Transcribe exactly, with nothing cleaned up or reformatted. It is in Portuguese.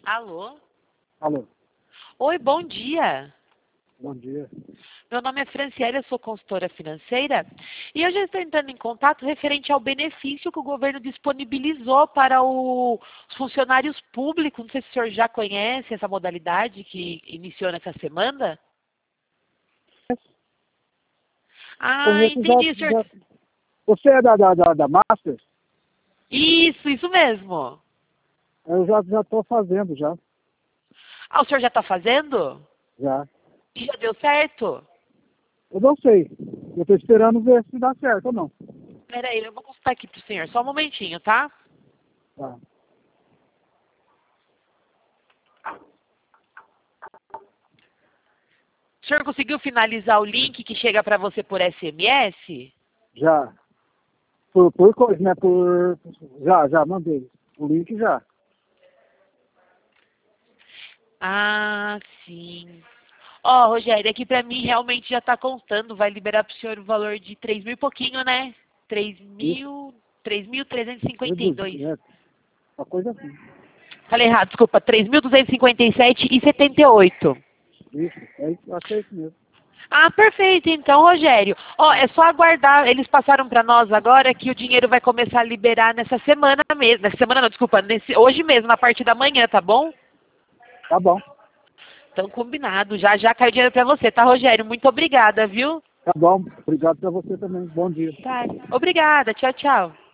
Alô? Alô, Oi, bom dia. bom dia. Meu nome é Franciele, eu sou consultora financeira e eu já estou entrando em contato referente ao benefício que o governo disponibilizou para o- os funcionários públicos. Não sei se o senhor já conhece essa modalidade que iniciou nessa semana. Ah, Conheço já, entendi, senhor. já. Você é da, da, da, da Master? Isso, isso mesmo. Eu já já estou fazendo, já. Ah, o senhor já está fazendo? Já. E já deu certo? Eu não sei. Eu estou esperando ver se dá certo ou não. Peraí, eu vou consultar aqui para o senhor, só um momentinho, tá? Tá. O senhor conseguiu finalizar o link que chega para você por S M S? Já. Por, por coisa, né? Por. Já, já, mandei. O link já. Ah, sim. Ó, Rogério, aqui pra mim realmente já tá constando, vai liberar pro senhor o valor de três mil e pouquinho, né? Três Isso. mil, três mil trezentos e cinquenta e Reduzir, dois. né? Uma coisa assim. Falei errado, desculpa, três mil duzentos e cinquenta e sete e setenta e oito. Isso. É isso, acho que é isso mesmo. Ah, perfeito, então, Rogério. Ó, é só aguardar, eles passaram pra nós agora que o dinheiro vai começar a liberar nessa semana mesmo. Nessa semana não, desculpa, nesse, hoje mesmo, na parte da manhã, tá bom? Tá bom. Então, combinado. Já já caiu dinheiro pra você, tá, Rogério? Muito obrigada, viu? Tá bom. Obrigado pra você também. Bom dia. Tá. Obrigada. Tchau, tchau.